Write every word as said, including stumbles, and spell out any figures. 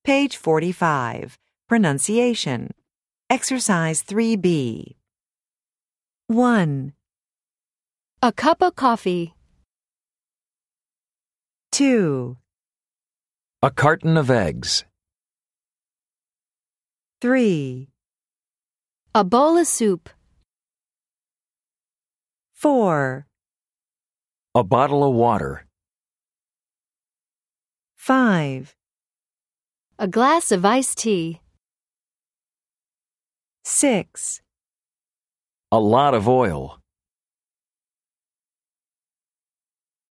Page forty-five. Pronunciation. Exercise three B. one, A cup of coffee. two, A carton of eggs. three, A bowl of soup. four, A bottle of water. five, A glass of iced tea. six, A lot of oil.